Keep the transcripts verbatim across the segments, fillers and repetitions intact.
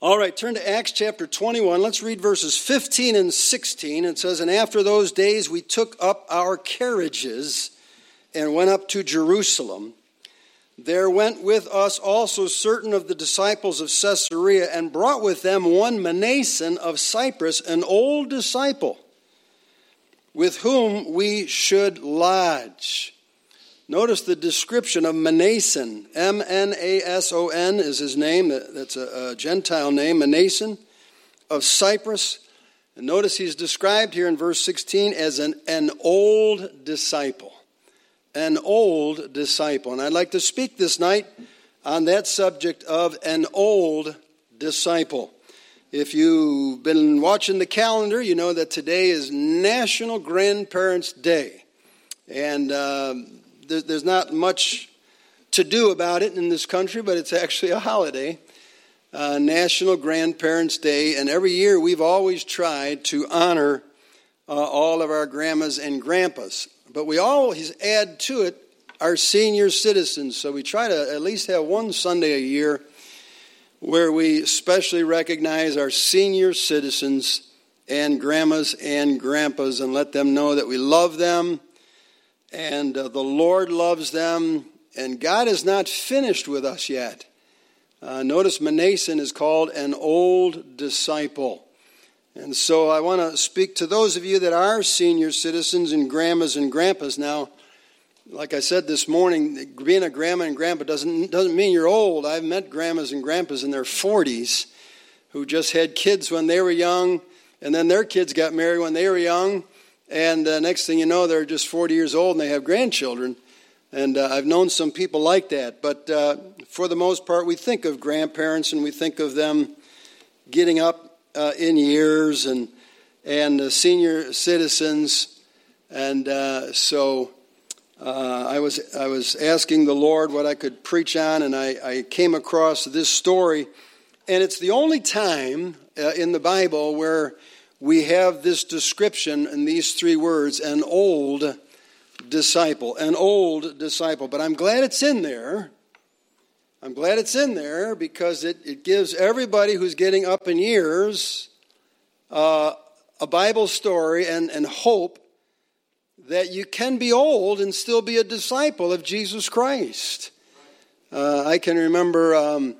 All right, turn to Acts chapter twenty-one. Let's read verses fifteen and sixteen. It says, "And after those days we took up our carriages and went up to Jerusalem. There went with us also certain of the disciples of Caesarea, and brought with them one Mnason of Cyprus, an old disciple, with whom we should lodge." Notice the description of Mnason. M N A S O N is his name. That's a, a Gentile name, Mnason of Cyprus. And notice he's described here in verse sixteen as an, an old disciple. An old disciple. And I'd like to speak this night on that subject of an old disciple. If you've been watching the calendar, you know that today is National Grandparents' Day. And um, there, there's not much to do about it in this country, but it's actually a holiday. Uh, National Grandparents' Day. And every year we've always tried to honor uh, all of our grandmas and grandpas. But we always add to it our senior citizens. So we try to at least have one Sunday a year where we especially recognize our senior citizens and grandmas and grandpas and let them know that we love them and uh, the Lord loves them. And God is not finished with us yet. Uh, notice Mnason is called an old disciple. And so I want to speak to those of you that are senior citizens and grandmas and grandpas. Now, like I said this morning, being a grandma and grandpa doesn't doesn't mean you're old. I've met grandmas and grandpas in their forties who just had kids when they were young, and then their kids got married when they were young, and uh, next thing you know, they're just forty years old and they have grandchildren. And uh, I've known some people like that. But uh, for the most part, we think of grandparents and we think of them getting up Uh, in years and and uh, senior citizens, and uh, so uh, I was I was asking the Lord what I could preach on, and I, I came across this story, and it's the only time uh, in the Bible where we have this description in these three words: an old disciple, an old disciple. But I'm glad it's in there. I'm glad it's in there because it, it gives everybody who's getting up in years uh, a Bible story and, and hope that you can be old and still be a disciple of Jesus Christ. Uh, I can remember um,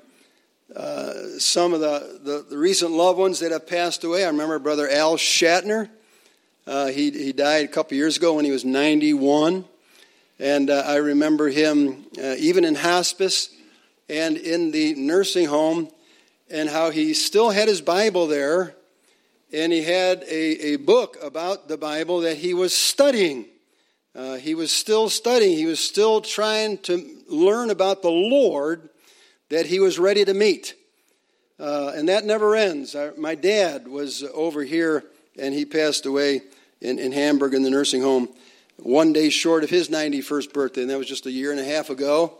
uh, some of the, the, the recent loved ones that have passed away. I remember Brother Al Shatner. Uh, he, he died a couple years ago when he was ninety-one. And uh, I remember him uh, even in hospice and in the nursing home, and how he still had his Bible there, and he had a, a book about the Bible that he was studying. Uh, he was still studying. He was still trying to learn about the Lord that he was ready to meet. Uh, and that never ends. I, my dad was over here, and he passed away in, in Hamburg in the nursing home one day short of his ninety-first birthday, and that was just a year and a half ago.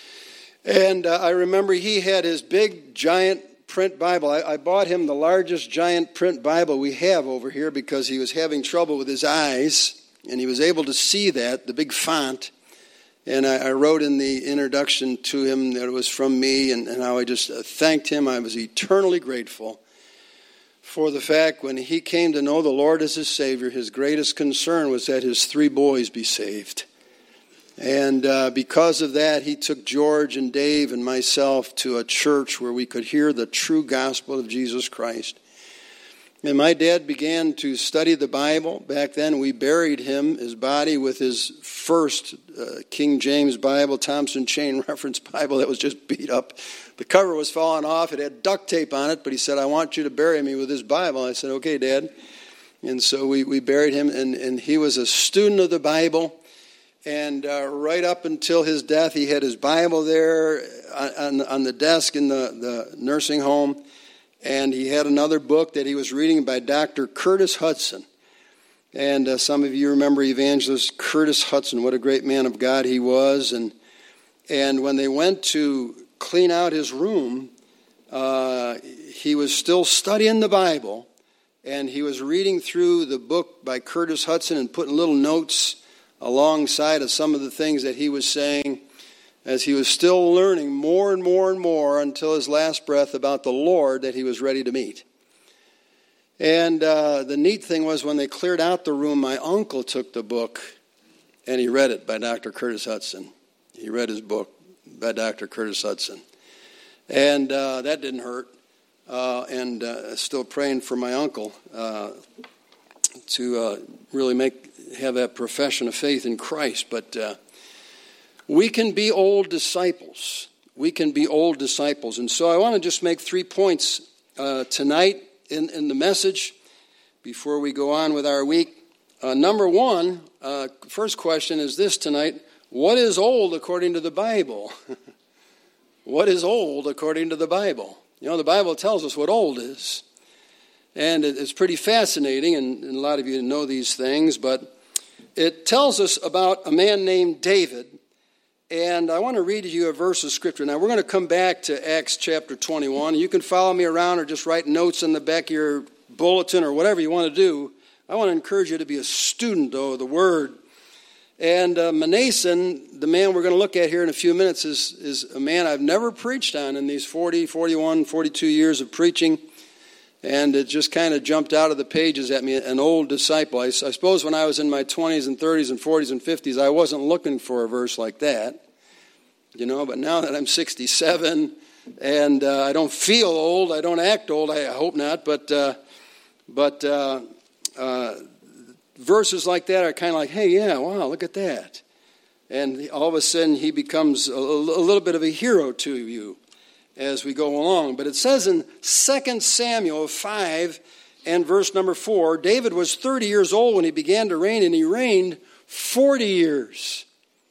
And uh, I remember he had his big, giant print Bible. I, I bought him the largest giant print Bible we have over here because he was having trouble with his eyes, and he was able to see that, the big font. And I, I wrote in the introduction to him that it was from me, and, and how I just uh, thanked him. I was eternally grateful for the fact when he came to know the Lord as his Savior, his greatest concern was that his three boys be saved. And uh, because of that, he took George and Dave and myself to a church where we could hear the true gospel of Jesus Christ. And my dad began to study the Bible. Back then, we buried him, his body, with his first uh, King James Bible, Thompson Chain Reference Bible that was just beat up. The cover was falling off. It had duct tape on it, but he said, "I want you to bury me with this Bible." I said, "Okay, Dad." And so we, we buried him, and, and he was a student of the Bible. And uh, right up until his death, he had his Bible there on, on the desk in the, the nursing home. And he had another book that he was reading by Doctor Curtis Hudson. And uh, some of you remember evangelist Curtis Hudson, what a great man of God he was. And and when they went to clean out his room, uh, he was still studying the Bible. And he was reading through the book by Curtis Hudson and putting little notes alongside of some of the things that he was saying. as he was still learning more and more and more until his last breath about the Lord that he was ready to meet. And uh, the neat thing was when they cleared out the room, my uncle took the book and he read it by Doctor Curtis Hudson. He read his book by Doctor Curtis Hudson. And uh, that didn't hurt. Uh, and uh, still praying for my uncle uh, to uh, really make have that profession of faith in Christ. But uh, we can be old disciples. We can be old disciples. And so I want to just make three points uh, tonight in, in the message before we go on with our week. Uh, number one, uh, first question is this tonight. What is old according to the Bible? What is old according to the Bible? You know, the Bible tells us what old is. And it's pretty fascinating, and, and a lot of you know these things, but it tells us about a man named David. And I want to read to you a verse of Scripture. Now, we're going to come back to Acts chapter twenty-one. You can follow me around or just write notes in the back of your bulletin or whatever you want to do. I want to encourage you to be a student, though, of the Word. And uh, Manason, the man we're going to look at here in a few minutes, is, is a man I've never preached on in these forty, forty-one, forty-two years of preaching. And it just kind of jumped out of the pages at me, an old disciple. I, I suppose when I was in my twenties and thirties and forties and fifties, I wasn't looking for a verse like that. You know, but now that I'm sixty-seven and uh, I don't feel old, I don't act old, I hope not, but, uh, but uh, uh, verses like that are kind of like, hey, yeah, wow, look at that. And all of a sudden he becomes a, a little bit of a hero to you as we go along. But it says in Second Samuel five and verse number four, David was thirty years old when he began to reign, and he reigned forty years.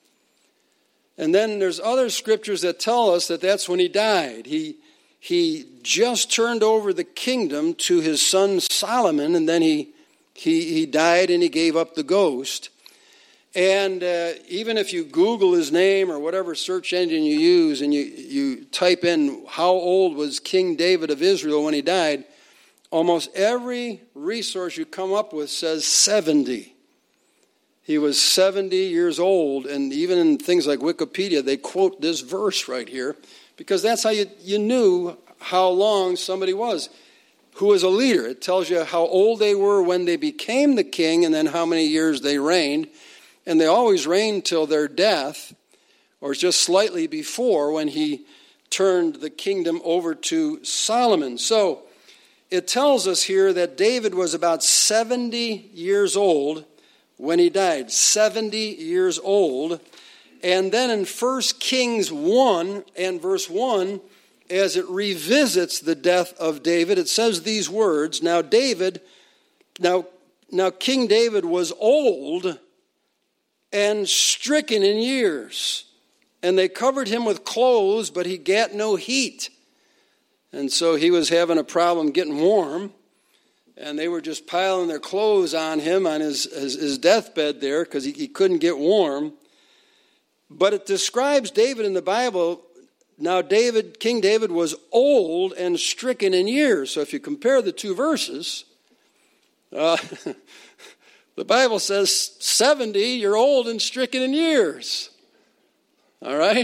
And then there's other scriptures that tell us that that's when he died. He, he just turned over the kingdom to his son Solomon, and then he He he died and he gave up the ghost. And uh, even if you Google his name or whatever search engine you use and you, you type in how old was King David of Israel when he died, almost every resource you come up with says seventy. He was seventy years old, and even in things like Wikipedia, they quote this verse right here because that's how you, you knew how long somebody was. Who was a leader. It tells you how old they were when they became the king and then how many years they reigned. And they always reigned till their death, or just slightly before when he turned the kingdom over to Solomon. So it tells us here that David was about seventy years old when he died. seventy years old. And then in First Kings one and verse one, as it revisits the death of David, it says these words, Now David, now, now King David was old and stricken in years, and they covered him with clothes, but he gat no heat. And so he was having a problem getting warm, and they were just piling their clothes on him on his, his, his deathbed there because he, he couldn't get warm. But it describes David in the Bible. Now, David, King David was old and stricken in years. So if you compare the two verses, uh, the Bible says seventy, you're old and stricken in years. All right?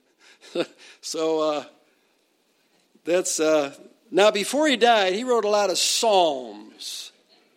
so uh, that's, uh, now before he died, he wrote a lot of psalms.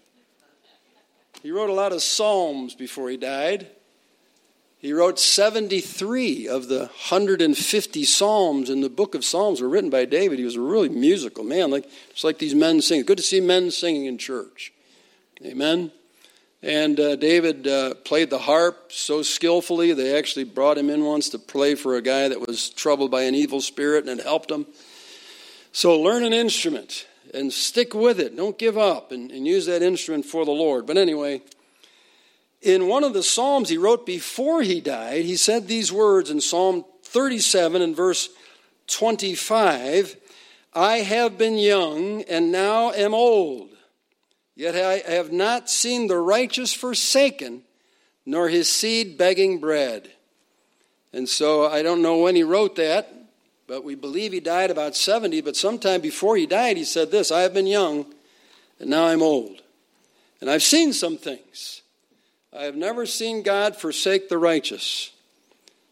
He wrote a lot of psalms before he died. He wrote seventy-three of the one hundred fifty psalms in the book of Psalms were written by David. He was a really musical man, like just like these men sing. Good to see men singing in church. Amen. And uh, David uh, played the harp so skillfully, they actually brought him in once to play for a guy that was troubled by an evil spirit, and it helped him. So learn an instrument and stick with it. Don't give up, and, and use that instrument for the Lord. But anyway, in one of the Psalms he wrote before he died, he said these words in Psalm thirty-seven and verse twenty-five, I have been young and now am old, yet I have not seen the righteous forsaken, nor his seed begging bread. And so I don't know when he wrote that, but we believe he died about seventy, but sometime before he died he said this, I have been young and now I'm old. And I've seen some things. I have never seen God forsake the righteous,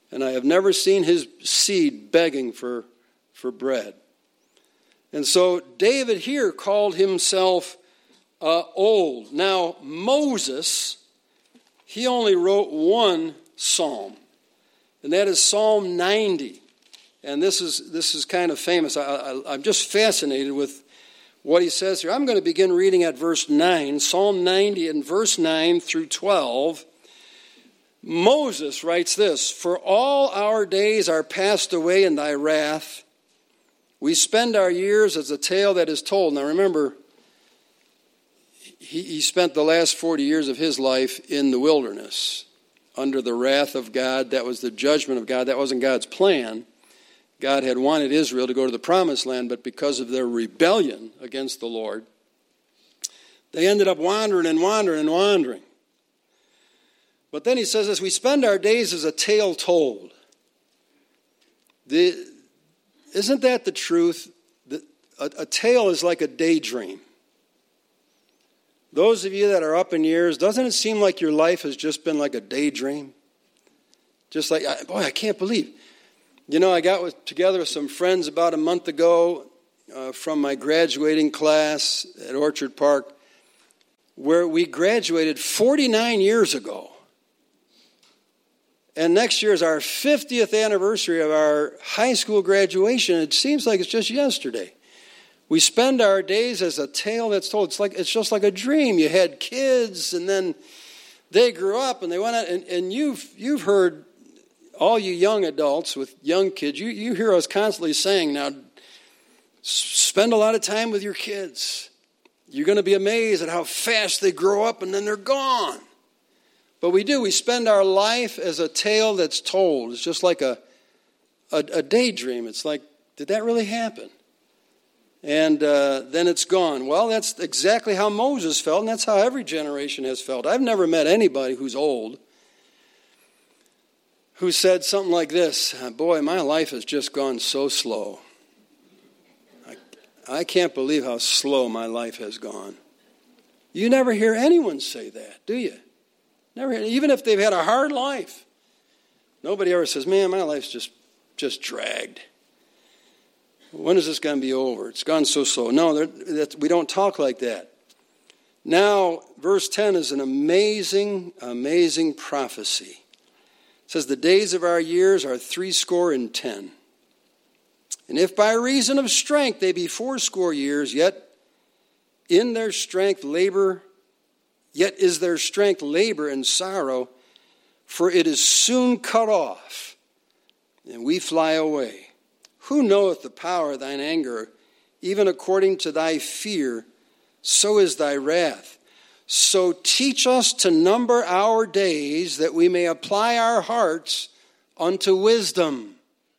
and I have never seen his seed begging for, for bread. And so David here called himself uh, old. Now, Moses, he only wrote one psalm, and that is Psalm ninety. And this is this is kind of famous. I, I, I'm just fascinated with what he says here. I'm going to begin reading at verse nine, Psalm ninety, and verse nine through twelve. Moses writes this, "For all our days are passed away in thy wrath. We spend our years as a tale that is told." Now remember, he, he spent the last forty years of his life in the wilderness under the wrath of God. That was the judgment of God. That wasn't God's plan. God had wanted Israel to go to the promised land, but because of their rebellion against the Lord, they ended up wandering and wandering and wandering. But then he says, as we spend our days as a tale told. The, isn't that the truth? The, a, a tale is like a daydream. Those of you that are up in years, doesn't it seem like your life has just been like a daydream? Just like, boy, I can't believe. You know, I got with, together with some friends about a month ago uh, from my graduating class at Orchard Park, where we graduated forty-nine years ago. And next year is our fiftieth anniversary of our high school graduation. It seems like it's just yesterday. We spend our days as a tale that's told. It's like it's just like a dream. You had kids, and then they grew up, and they went out, and, and you've you've heard, all you young adults with young kids, you, you hear us constantly saying, now, spend a lot of time with your kids. You're going to be amazed at how fast they grow up, and then they're gone. But we do. We spend our life as a tale that's told. It's just like a, a, a daydream. It's like, did that really happen? And uh, then it's gone. Well, that's exactly how Moses felt, and that's how every generation has felt. I've never met anybody who's old who said something like this, boy, my life has just gone so slow. I, I can't believe how slow my life has gone. You never hear anyone say that, do you? Never hear, even if they've had a hard life. Nobody ever says, man, my life's just, just dragged. When is this going to be over? It's gone so slow. No, we don't talk like that. Now, verse ten is an amazing, amazing prophecy. It says, the days of our years are threescore and ten. And if by reason of strength they be fourscore years, yet in their strength labor, yet is their strength labor and sorrow, for it is soon cut off, and we fly away. Who knoweth the power of thine anger? Even according to thy fear, so is thy wrath. So teach us to number our days, that we may apply our hearts unto wisdom.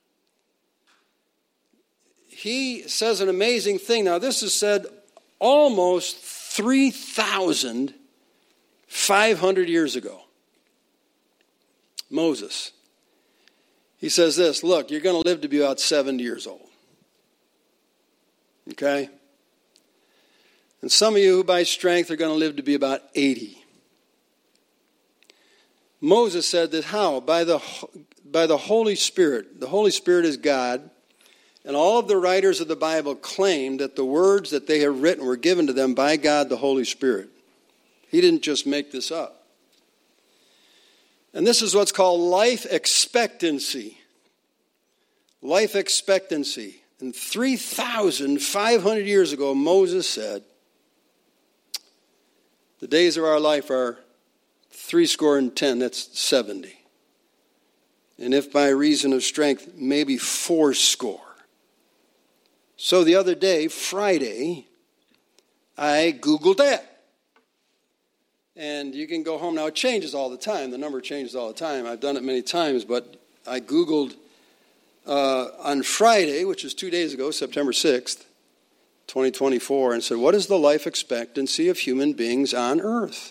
He says an amazing thing. Now, this is said almost three thousand five hundred years ago. Moses. He says this, look, you're going to live to be about seventy years old. Okay? And some of you, by strength, are going to live to be about eighty. Moses said that how? By the, by the Holy Spirit. The Holy Spirit is God. And all of the writers of the Bible claim that the words that they have written were given to them by God, the Holy Spirit. He didn't just make this up. And this is what's called life expectancy. Life expectancy. And three thousand five hundred years ago, Moses said, the days of our life are threescore and ten, that's seventy. And if by reason of strength, maybe fourscore. So the other day, Friday, I Googled that. And you can go home. Now, it changes all the time. The number changes all the time. I've done it many times, but I Googled uh, on Friday, which is two days ago, September sixth, twenty twenty-four, and said, what is the life expectancy of human beings on earth?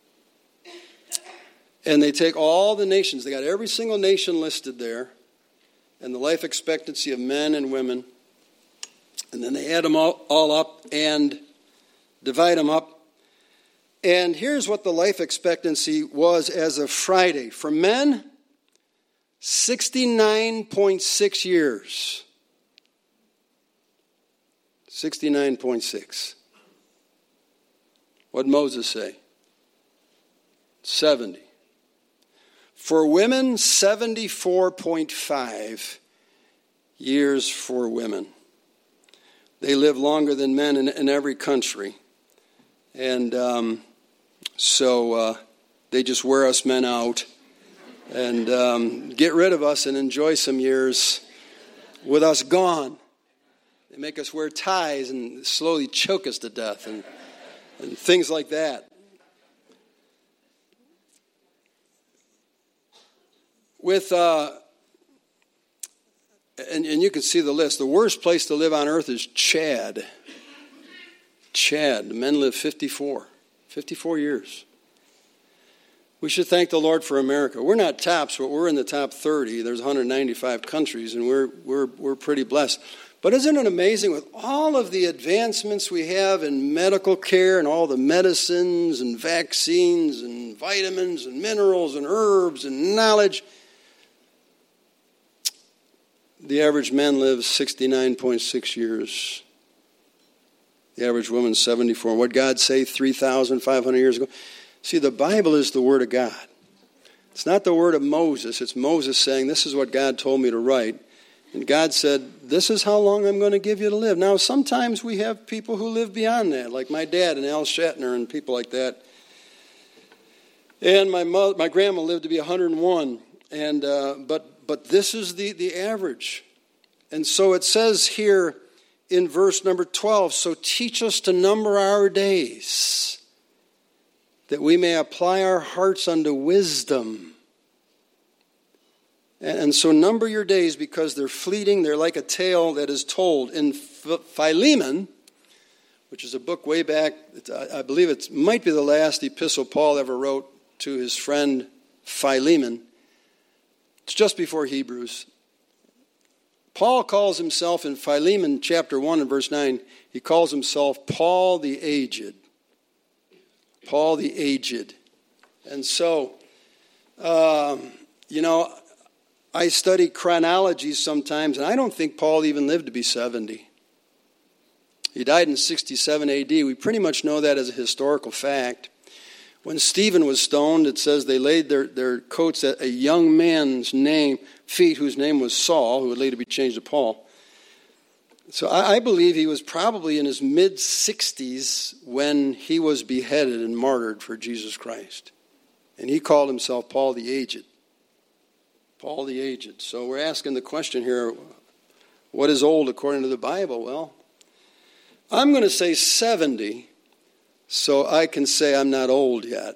And they take all the nations. They got every single nation listed there, and the life expectancy of men and women. And then they add them all, all up and divide them up. And here's what the life expectancy was as of Friday. For men, sixty-nine point six years. sixty-nine point six. What did Moses say? seventy. For women, seventy-four point five years for women. They live longer than men in, in every country. And um, so uh, they just wear us men out and um, get rid of us and enjoy some years with us gone. They make us wear ties and slowly choke us to death and, and things like that. With, uh, and, and you can see the list, the worst place to live on earth is Chad. Chad. The men live fifty-four. fifty-four years. We should thank the Lord for America. We're not tops, but we're in the top thirty. There's one hundred ninety-five countries, and we're we're we're pretty blessed. But isn't it amazing with all of the advancements we have in medical care and all the medicines and vaccines and vitamins and minerals and herbs and knowledge, the average man lives sixty-nine point six years. The average woman, seventy-four. What did God say three thousand five hundred years ago? See, the Bible is the Word of God. It's not the word of Moses. It's Moses saying, this is what God told me to write. And God said, this is how long I'm going to give you to live. Now, sometimes we have people who live beyond that, like my dad and Al Shatner and people like that. And my mother, my grandma lived to be one hundred one. And uh, but but this is the, the average. And so it says here in verse number twelve, so teach us to number our days, that we may apply our hearts unto wisdom. And so number your days because they're fleeting. They're like a tale that is told. In Philemon, which is a book way back, I believe it might be the last epistle Paul ever wrote to his friend Philemon. It's just before Hebrews. Paul calls himself in Philemon chapter one and verse nine, he calls himself Paul the Aged. Paul the Aged. And so, um, you know, I study chronology sometimes, and I don't think Paul even lived to be seventy. He died in sixty-seven A D. We pretty much know that as a historical fact. When Stephen was stoned, it says they laid their, their coats at a young man's name, feet, whose name was Saul, who would later be changed to Paul. So I, I believe he was probably in his mid-sixties when he was beheaded and martyred for Jesus Christ. And he called himself Paul the Aged. Paul the Aged. So we're asking the question here, what is old according to the Bible? Well, I'm going to say seventy, so I can say I'm not old yet.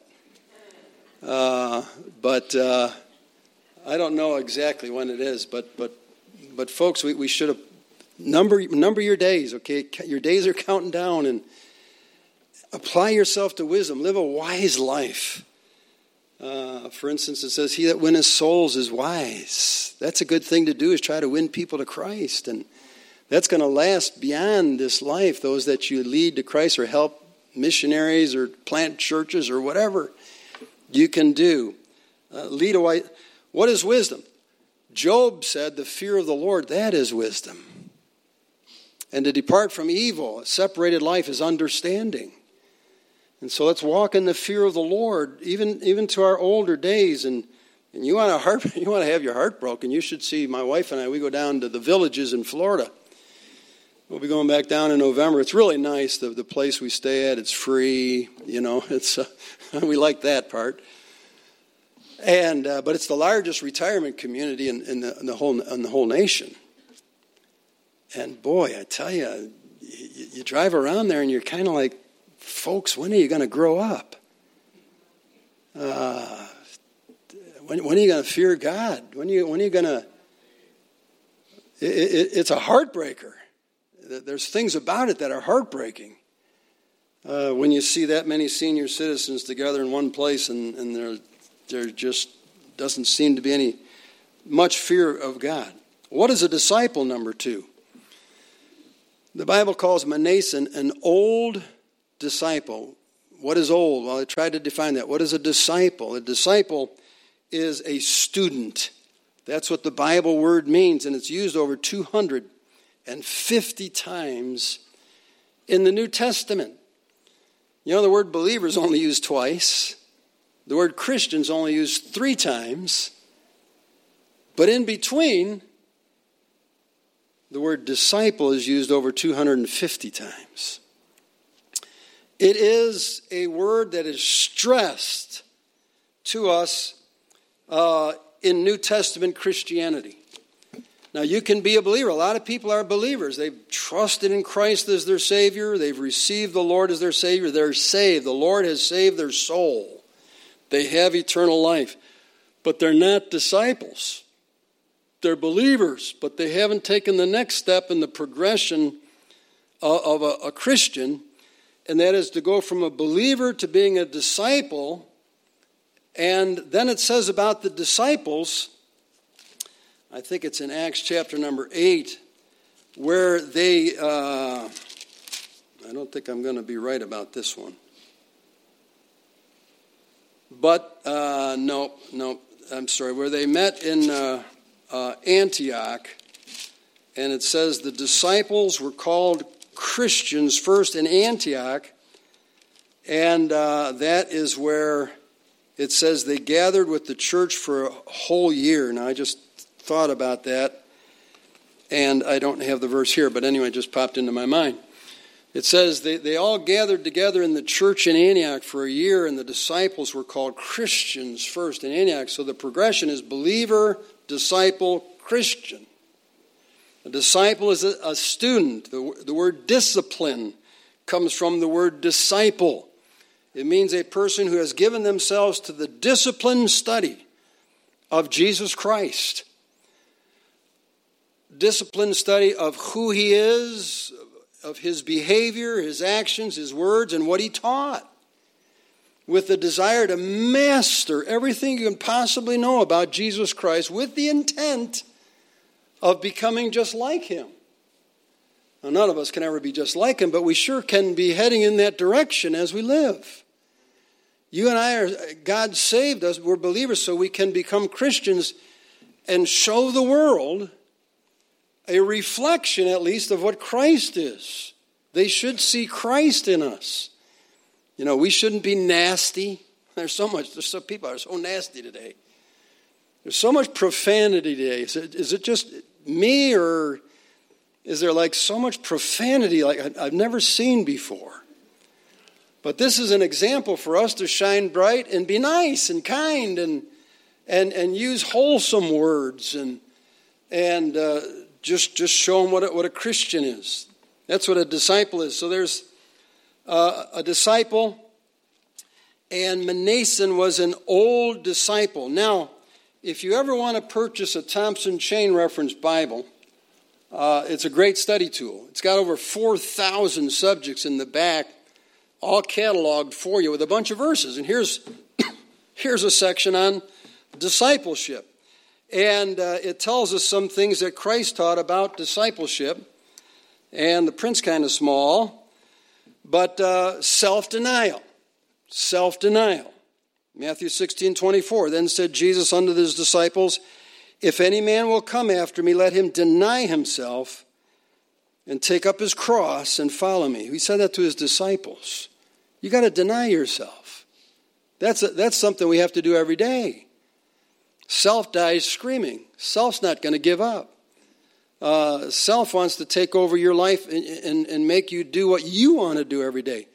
Uh, but uh, I don't know exactly when it is. But but but folks, we, we should have number number your days. Okay, your days are counting down, and apply yourself to wisdom. Live a wise life. Uh, for instance, it says, he that winneth souls is wise. That's a good thing to do, is try to win people to Christ. And that's going to last beyond this life. Those that you lead to Christ or help missionaries or plant churches or whatever you can do. Uh, lead a wise. What is wisdom? Job said, the fear of the Lord, that is wisdom. And to depart from evil, a separated life, is understanding. And so let's walk in the fear of the Lord, even even to our older days. And, and you want to heart, you want to have your heart broken, you should see my wife and I. We go down to the villages in Florida. We'll be going back down in November. It's really nice, the, the place we stay at. It's free, you know. It's uh, we like that part. And uh, but it's the largest retirement community in, in, the, in the whole in the whole nation. And boy, I tell you, you, you drive around there and you're kind of like, folks, when are you going to grow up? Uh, when, when are you going to fear God? When are you, when are you going to... It, it, it's a heartbreaker. There's things about it that are heartbreaking. Uh, when you see that many senior citizens together in one place and, and there, there just doesn't seem to be any much fear of God. What is a disciple, number two? The Bible calls Manasseh an old disciple. What is old? Well, I tried to define that. What is a disciple? A disciple is a student That's what the Bible word means, and it's used over two hundred fifty times in the New Testament. You know, the word believer is only used twice. The word Christian is only used three times. But in between, the word disciple is used over two hundred fifty times. It is a word that is stressed to us uh, in New Testament Christianity. Now, you can be a believer. A lot of people are believers. They've trusted in Christ as their Savior. They've received the Lord as their Savior. They're saved. The Lord has saved their soul. They have eternal life. But they're not disciples. They're believers, but they haven't taken the next step in the progression of a, a Christian, and that is to go from a believer to being a disciple. And then it says about the disciples, I think it's in Acts chapter number eight, where they, uh, I don't think I'm going to be right about this one. But, uh, no, no, I'm sorry, where they met in uh, uh, Antioch, and it says the disciples were called Christians first in Antioch, and uh, that is where it says they gathered with the church for a whole year. Now, I just thought about that, and I don't have the verse here, but anyway, it just popped into my mind. It says they, they all gathered together in the church in Antioch for a year, and the disciples were called Christians first in Antioch. So the progression is believer, disciple, Christian. A disciple is a, a student. The, the word discipline comes from the word disciple. It means a person who has given themselves to the disciplined study of Jesus Christ. Disciplined study of who he is, of his behavior, his actions, his words, and what he taught, with the desire to master everything you can possibly know about Jesus Christ with the intent of becoming just like him. Now, none of us can ever be just like him, but we sure can be heading in that direction as we live. You and I are, God saved us, we're believers, so we can become Christians and show the world a reflection, at least, of what Christ is. They should see Christ in us. You know, we shouldn't be nasty. There's so much, there's some people are so nasty today. There's so much profanity today. Is it, is it just me, or is there like so much profanity like I've never seen before? But this is an example for us to shine bright and be nice and kind and and and use wholesome words and and uh, just just show them what a, what a Christian is. That's what a disciple is. So there's uh, a disciple, and Manason was an old disciple. Now, if you ever want to purchase a Thompson Chain Reference Bible, uh, it's a great study tool. It's got over four thousand subjects in the back, all cataloged for you with a bunch of verses. And here's here's a section on discipleship. And uh, it tells us some things that Christ taught about discipleship. And the print's kind of small, but uh, self-denial. Self-denial. Matthew sixteen twenty-four. Then said Jesus unto his disciples, if any man will come after me, let him deny himself and take up his cross and follow me. He said that to his disciples. You got to deny yourself. That's a, that's something we have to do every day. Self dies screaming. Self's not going to give up. Uh, self wants to take over your life and, and, and make you do what you want to do every day.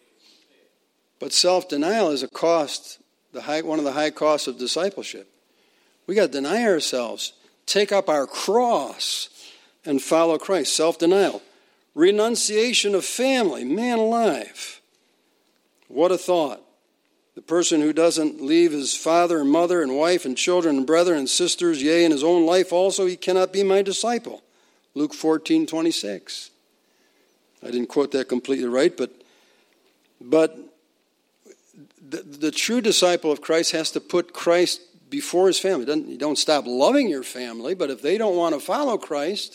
But self-denial is a cost, the high, one of the high costs of discipleship. We got to deny ourselves, take up our cross, and follow Christ. Self-denial. Renunciation of family. Man alive. What a thought. The person who doesn't leave his father and mother and wife and children and brethren and sisters, yea, in his own life also, he cannot be my disciple. Luke fourteen twenty-six. I didn't quote that completely right, but but the, the true disciple of Christ has to put Christ before his family. Doesn't, you don't stop loving your family, but if they don't want to follow Christ,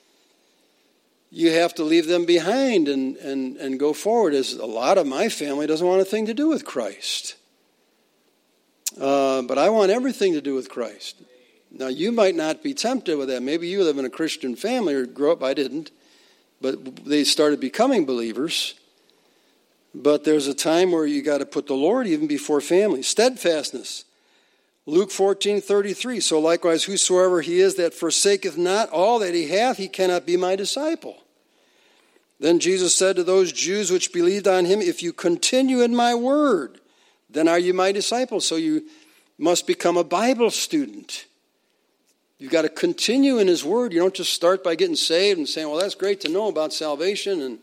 you have to leave them behind and, and, and go forward. As a lot of my family doesn't want a thing to do with Christ. Uh, but I want everything to do with Christ. Now, you might not be tempted with that. Maybe you live in a Christian family or grew up. I didn't. But they started becoming believers. But there's a time where you got to put the Lord even before family. Steadfastness. Luke fourteen thirty-three. So likewise, whosoever he is that forsaketh not all that he hath, he cannot be my disciple. Then Jesus said to those Jews which believed on him, if you continue in my word, then are you my disciples. So you must become a Bible student. You've got to continue in his word. You don't just start by getting saved and saying, well, that's great to know about salvation. And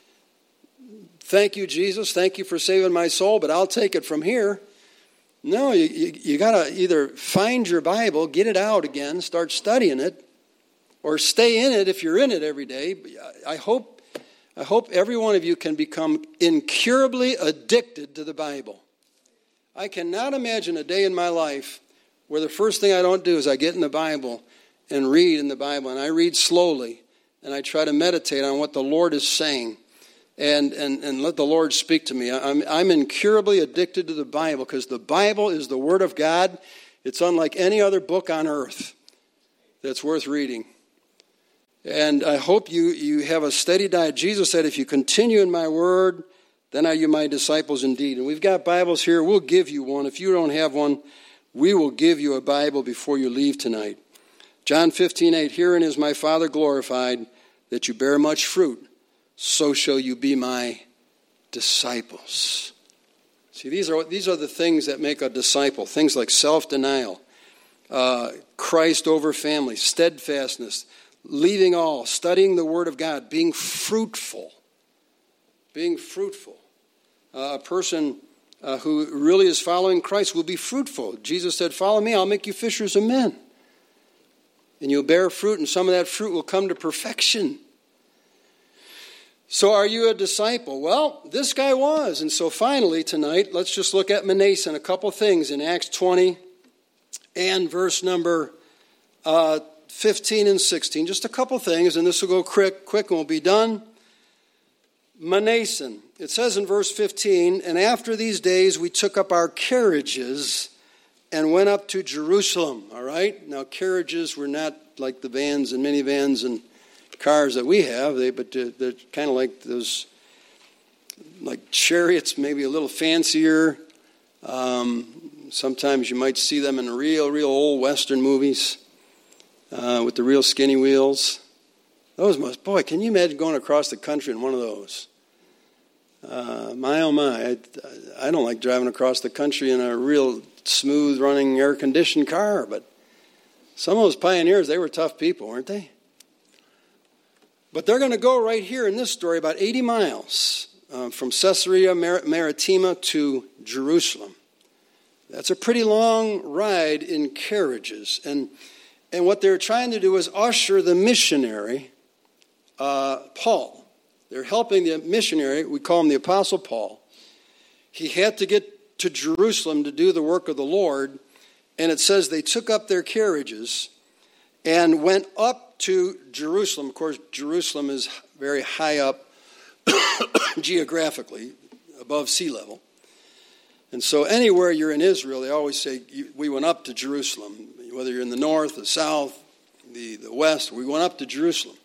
thank you, Jesus. Thank you for saving my soul, but I'll take it from here. No, you, you, you got to either find your Bible, get it out again, start studying it, or stay in it if you're in it every day. I hope, I hope every one of you can become incurably addicted to the Bible. I cannot imagine a day in my life where the first thing I don't do is I get in the Bible and read in the Bible, and I read slowly, and I try to meditate on what the Lord is saying, and and, and let the Lord speak to me. I'm, I'm incurably addicted to the Bible because the Bible is the Word of God. It's unlike any other book on earth that's worth reading. And I hope you, you have a steady diet. Jesus said, if you continue in my Word, then are you my disciples indeed. And we've got Bibles here. We'll give you one. If you don't have one, we will give you a Bible before you leave tonight. John fifteen eight, herein is my Father glorified, that you bear much fruit, so shall you be my disciples. See, these are these are the things that make a disciple. Things like self-denial, uh, Christ over family, steadfastness, leaving all, studying the Word of God, being fruitful. Being fruitful. Uh, a person Uh, who really is following Christ will be fruitful. Jesus said, follow me, I'll make you fishers of men. And you'll bear fruit, and some of that fruit will come to perfection. So are you a disciple? Well, this guy was. And so finally tonight, let's just look at Manasseh, a couple things in Acts twenty and verse number uh, fifteen and sixteen. Just a couple things, and this will go quick, quick and we'll be done. Manasseh. It says in verse fifteen, and after these days we took up our carriages and went up to Jerusalem. All right? Now, carriages were not like the vans and minivans and cars that we have, they, but they're, they're kind of like those, like chariots, maybe a little fancier. Um, sometimes you might see them in real, real old Western movies uh, with the real skinny wheels. Those must, boy, can you imagine going across the country in one of those? Uh, my, oh my, I, I don't like driving across the country in a real smooth running air-conditioned car, but some of those pioneers, they were tough people, weren't they? But they're going to go right here in this story about eighty miles uh, from Caesarea Maritima to Jerusalem. That's a pretty long ride in carriages. And, and what they're trying to do is usher the missionary, uh, Paul. They're helping the missionary, we call him the Apostle Paul. He had to get to Jerusalem to do the work of the Lord, and it says they took up their carriages and went up to Jerusalem. Of course, Jerusalem is very high up geographically, above sea level. And so anywhere you're in Israel, they always say, we went up to Jerusalem. Whether you're in the north, the south, the, the west, we went up to Jerusalem.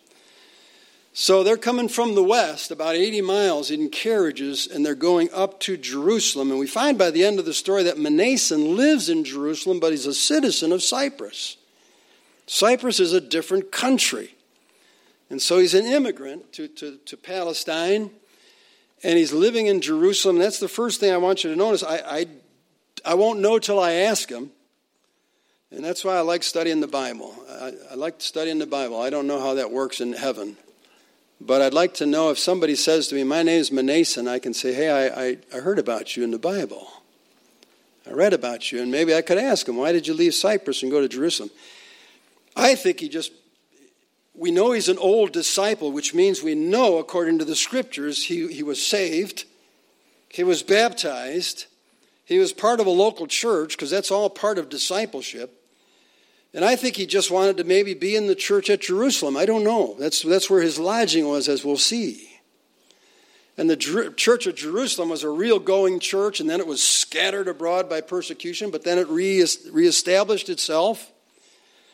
So they're coming from the west, about eighty miles in carriages, and they're going up to Jerusalem. And we find by the end of the story that Manasseh lives in Jerusalem, but he's a citizen of Cyprus. Cyprus is a different country. And so he's an immigrant to, to, to Palestine, and he's living in Jerusalem. And that's the first thing I want you to notice. I, I, I won't know till I ask him. And that's why I like studying the Bible. I, I like studying the Bible. I don't know how that works in heaven. But I'd like to know if somebody says to me, my name is Manasseh, and I can say, hey, I, I, I heard about you in the Bible. I read about you, and maybe I could ask him, why did you leave Cyprus and go to Jerusalem? I think he just, we know he's an old disciple, which means we know, according to the scriptures, he, he was saved, he was baptized, he was part of a local church, because that's all part of discipleship. And I think he just wanted to maybe be in the church at Jerusalem. I don't know. That's, that's where his lodging was, as we'll see. And the Jer- church of Jerusalem was a real going church, and then it was scattered abroad by persecution, but then it re- reestablished itself.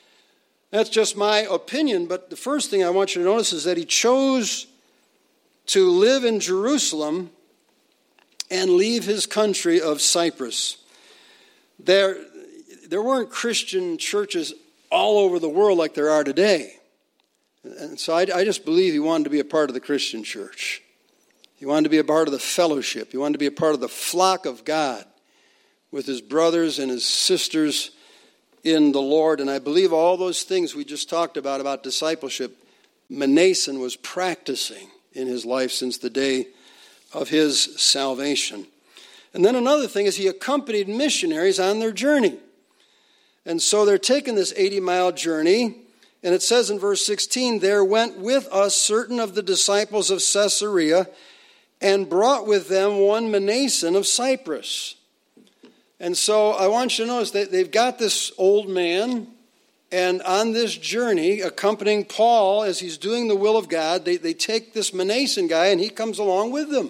That's just my opinion, but the first thing I want you to notice is that he chose to live in Jerusalem and leave his country of Cyprus. There, there weren't Christian churches all over the world like there are today. And so I, I just believe he wanted to be a part of the Christian church. He wanted to be a part of the fellowship. He wanted to be a part of the flock of God with his brothers and his sisters in the Lord. And I believe all those things we just talked about, about discipleship, Manason was practicing in his life since the day of his salvation. And then another thing is he accompanied missionaries on their journey. And so they're taking this eighty-mile journey, and it says in verse sixteen, there went with us certain of the disciples of Caesarea, and brought with them one Manason of Cyprus. And so I want you to notice that they've got this old man, and on this journey, accompanying Paul as he's doing the will of God, they, they take this Manason guy, and he comes along with them.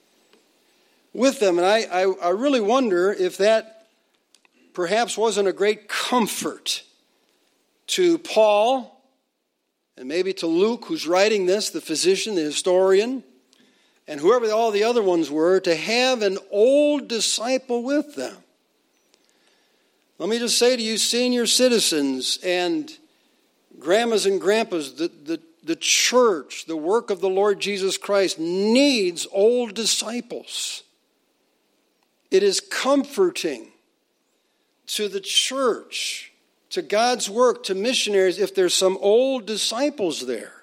With them. And I, I, I really wonder if that perhaps wasn't a great comfort to Paul, and maybe to Luke, who's writing this, the physician, the historian, and whoever all the other ones were, to have an old disciple with them. Let me just say to you, senior citizens and grandmas and grandpas, the, the, the church, the work of the Lord Jesus Christ needs old disciples. It is comforting to the church, to God's work, to missionaries, if there's some old disciples there.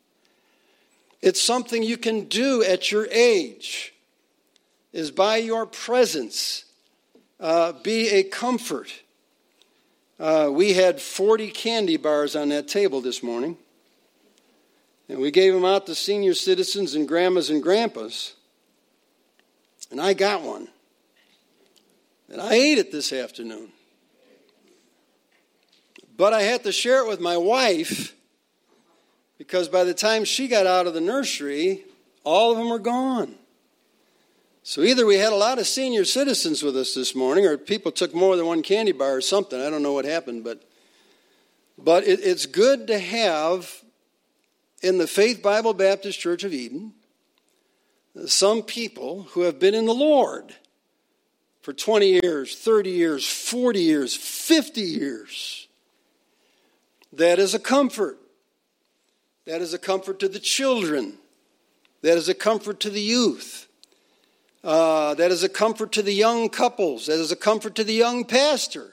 It's something you can do at your age, is by your presence, uh, be a comfort. Uh, we had forty candy bars on that table this morning, and we gave them out to senior citizens and grandmas and grandpas, and I got one, and I ate it this afternoon. But I had to share it with my wife, because by the time she got out of the nursery, all of them were gone. So either we had a lot of senior citizens with us this morning, or people took more than one candy bar or something. I don't know what happened, but but it, it's good to have in the Faith Bible Baptist Church of Eden some people who have been in the Lord for twenty years, thirty years, forty years, fifty years. That is a comfort. That is a comfort to the children. That is a comfort to the youth. Uh, that is a comfort to the young couples. That is a comfort to the young pastor.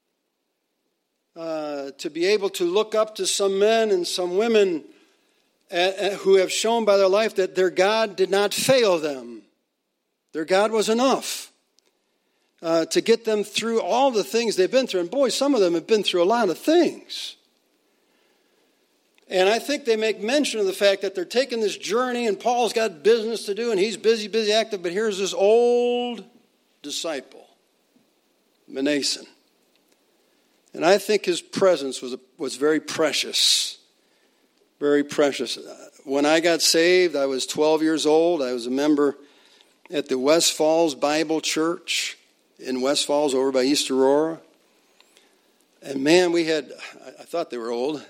Uh, to be able to look up to some men and some women uh, uh, who have shown by their life that their God did not fail them. Their God was enough uh, to get them through all the things they've been through. And boy, some of them have been through a lot of things. And I think they make mention of the fact that they're taking this journey, and Paul's got business to do, and he's busy, busy, active. But here's this old disciple, Manason. And I think his presence was, was very precious, very precious. When I got saved, I was twelve years old. I was a member at the West Falls Bible Church in West Falls over by East Aurora. And man, we had, I thought they were old.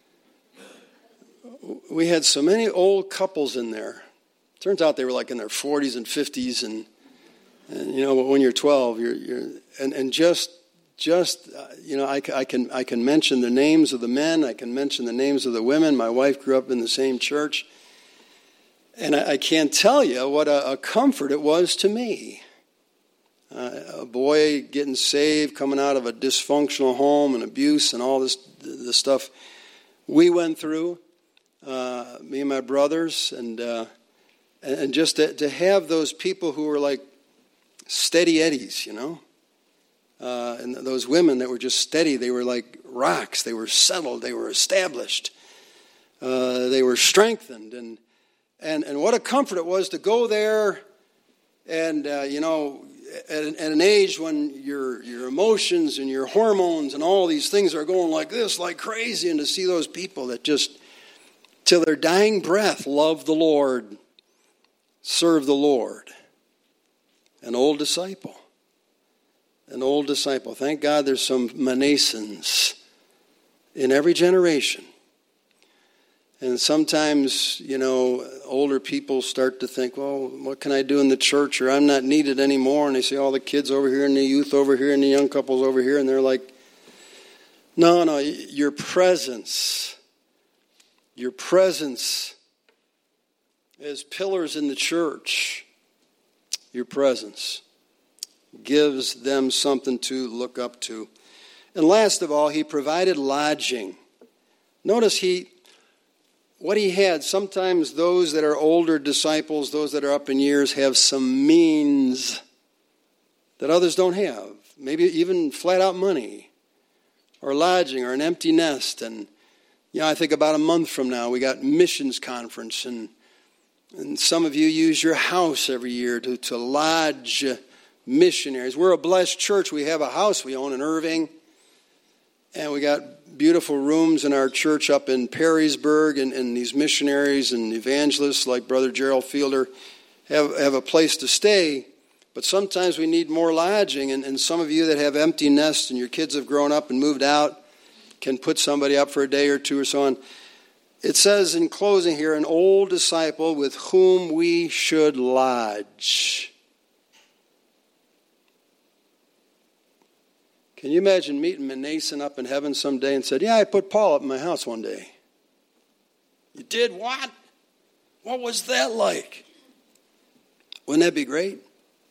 We had so many old couples in there. Turns out they were like in their forties and fifties, and, and you know, when you're twelve, you're, you're and, and just, just uh, you know, I, I can I can mention the names of the men, I can mention the names of the women. My wife grew up in the same church, and I, I can't tell you what a, a comfort it was to me. Uh, a boy getting saved, coming out of a dysfunctional home and abuse and all this the stuff we went through. Uh, me and my brothers, and uh, and just to, to have those people who were like steady eddies, you know, uh, and those women that were just steady. They were like rocks. They were settled. They were established. Uh, they were strengthened, and and and what a comfort it was to go there, and uh, you know, at an, at an age when your your emotions and your hormones and all these things are going like this, like crazy, and to see those people that just till their dying breath love the Lord, serve the Lord. An old disciple. An old disciple. Thank God there's some Manasons in every generation. And sometimes, you know, older people start to think, well, what can I do in the church? Or I'm not needed anymore. And they see all the kids over here and the youth over here and the young couples over here. And they're like, no, no, your presence, your presence as pillars in the church, your presence gives them something to look up to. And last of all, he provided lodging. Notice he, what he had, sometimes those that are older disciples, those that are up in years, have some means that others don't have. Maybe even flat out money or lodging or an empty nest. And, you know, I think about a month from now, we got missions conference, and and some of you use your house every year to, to lodge missionaries. We're a blessed church. We have a house we own in Irving. And we got beautiful rooms in our church up in Perrysburg. And, and these missionaries and evangelists like Brother Gerald Fielder have, have a place to stay. But sometimes we need more lodging. And, and some of you that have empty nests and your kids have grown up and moved out can put somebody up for a day or two or so on. It says in closing here, an old disciple with whom we should lodge. Can you imagine meeting Manason up in heaven someday and said, yeah, I put Paul up in my house one day. You did what? What was that like? Wouldn't that be great?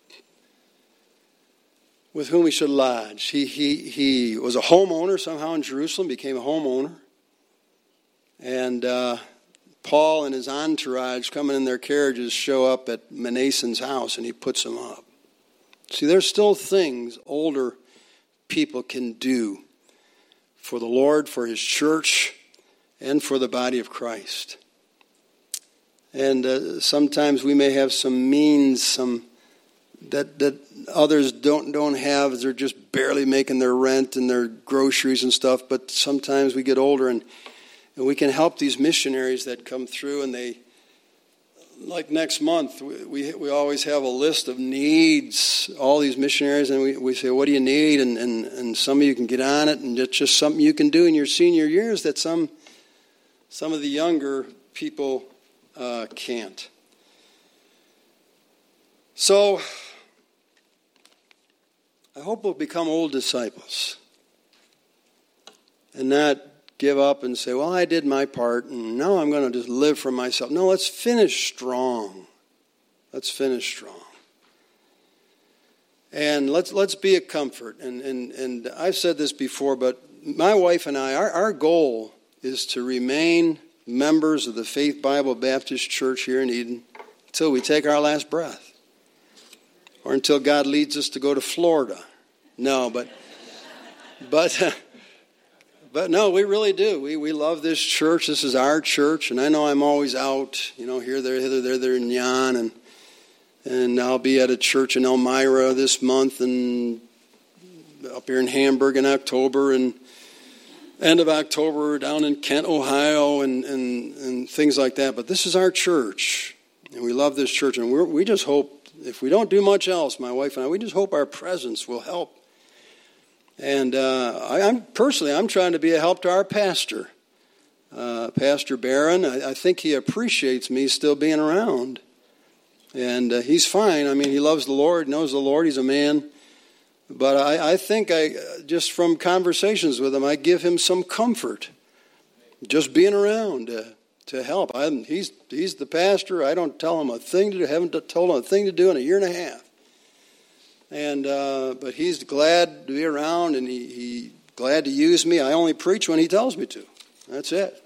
With whom we should lodge. He, he, he was a homeowner somehow in Jerusalem, became a homeowner. And uh, Paul and his entourage coming in their carriages show up at Manason's house, and he puts them up. See, there's still things older people can do for the Lord, for his church, and for the body of Christ. And uh, sometimes we may have some means, some that that others don't don't have. They're just barely making their rent and their groceries and stuff. But sometimes we get older and And we can help these missionaries that come through, and they, like next month, we we, we always have a list of needs, all these missionaries, and we, we say, what do you need? And, and, and some of you can get on it, and it's just something you can do in your senior years that some, some of the younger people uh, can't. So, I hope we'll become old disciples and not give up and say, well, I did my part, and now I'm going to just live for myself. No, let's finish strong. Let's finish strong. And let's let's be a comfort. And, and, and I've said this before, but my wife and I, our, our goal is to remain members of the Faith Bible Baptist Church here in Eden until we take our last breath. Or until God leads us to go to Florida. No, but... but uh, But no, we really do. We we love this church. This is our church, and I know I'm always out, you know, here, there, hither, there, there, in Jan, and and I'll be at a church in Elmira this month, and up here in Hamburg in October, and end of October down in Kent, Ohio, and and, and things like that. But this is our church, and we love this church, and we we just hope, if we don't do much else, my wife and I, we just hope our presence will help. And uh, I, I'm personally, I'm trying to be a help to our pastor, uh, Pastor Barron. I, I think he appreciates me still being around, and uh, he's fine. I mean, he loves the Lord, knows the Lord. He's a man, but I, I think I just from conversations with him, I give him some comfort, just being around to, to help. I'm, he's he's the pastor. I don't tell him a thing to do. Haven't told him a thing to do in a year and a half. And uh, but he's glad to be around, and he, he glad to use me. I only preach when he tells me to. That's it.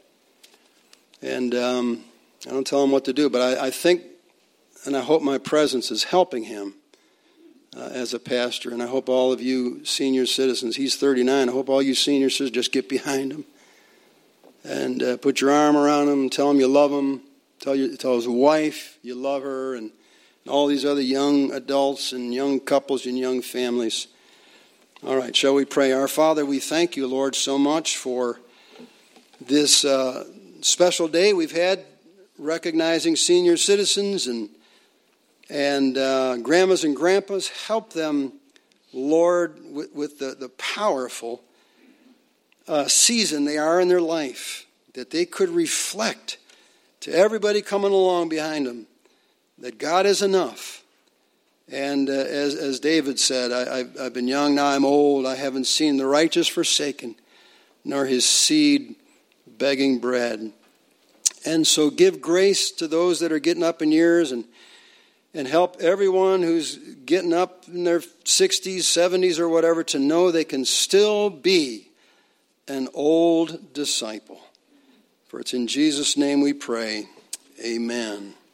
And um, I don't tell him what to do, but I, I think, and I hope my presence is helping him uh, as a pastor. And I hope all of you senior citizens, he's thirty-nine, I hope all you senior citizens just get behind him and uh, put your arm around him, tell him you love him, tell, you, tell his wife you love her, and all these other young adults and young couples and young families. All right, shall we pray? Our Father, we thank you, Lord, so much for this uh, special day we've had recognizing senior citizens and and uh, grandmas and grandpas. Help them, Lord, with, with the, the powerful uh, season they are in their life, that they could reflect to everybody coming along behind them that God is enough. And uh, as, as David said, I, I've, I've been young, now I'm old. I haven't seen the righteous forsaken, nor his seed begging bread. And so give grace to those that are getting up in years, and and help everyone who's getting up in their sixties, seventies, or whatever to know they can still be an old disciple. For it's in Jesus' name we pray. Amen.